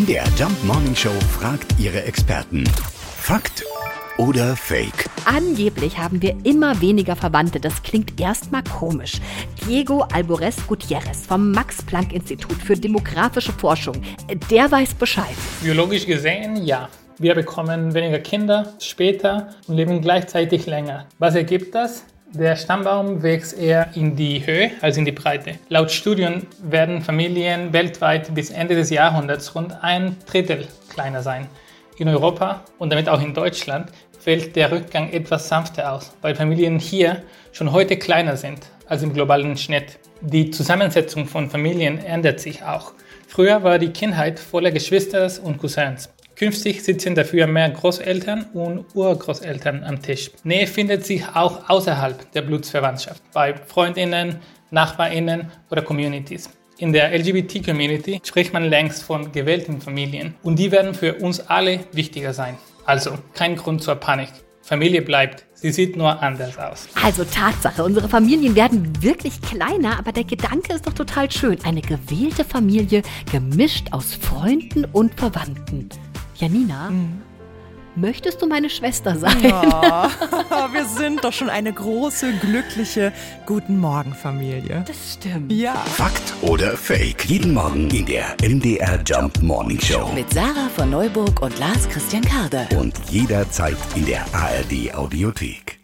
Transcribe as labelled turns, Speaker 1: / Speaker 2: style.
Speaker 1: der Jump Morning Show fragt ihre Experten. Fakt oder Fake?
Speaker 2: Angeblich haben wir immer weniger Verwandte. Das klingt erstmal komisch. Diego Alborez Gutierrez vom Max-Planck-Institut für demografische Forschung, der weiß Bescheid.
Speaker 3: Biologisch gesehen, ja. Wir bekommen weniger Kinder später und leben gleichzeitig länger. Was ergibt das? Der Stammbaum wächst eher in die Höhe als in die Breite. Laut Studien werden Familien weltweit bis Ende des Jahrhunderts rund 1/3 kleiner sein. In Europa und damit auch in Deutschland fällt der Rückgang etwas sanfter aus, weil Familien hier schon heute kleiner sind als im globalen Schnitt. Die Zusammensetzung von Familien ändert sich auch. Früher war die Kindheit voller Geschwister und Cousins. Künftig sitzen dafür mehr Großeltern und Urgroßeltern am Tisch. Nähe findet sich auch außerhalb der Blutsverwandtschaft, bei Freundinnen, NachbarInnen oder Communities. In der LGBT-Community spricht man längst von gewählten Familien und die werden für uns alle wichtiger sein. Also kein Grund zur Panik. Familie bleibt, sie sieht nur anders aus.
Speaker 2: Also Tatsache, unsere Familien werden wirklich kleiner, aber der Gedanke ist doch total schön. Eine gewählte Familie, gemischt aus Freunden und Verwandten. Janina, möchtest du meine Schwester sein?
Speaker 4: Ja, wir sind doch schon eine große, glückliche Guten-Morgen-Familie.
Speaker 2: Das stimmt.
Speaker 4: Ja.
Speaker 1: Fakt oder Fake? Jeden Morgen in der MDR Jump Morning Show.
Speaker 5: Mit Sarah von Neuburg und Lars Christian Karde.
Speaker 1: Und jederzeit in der ARD Audiothek.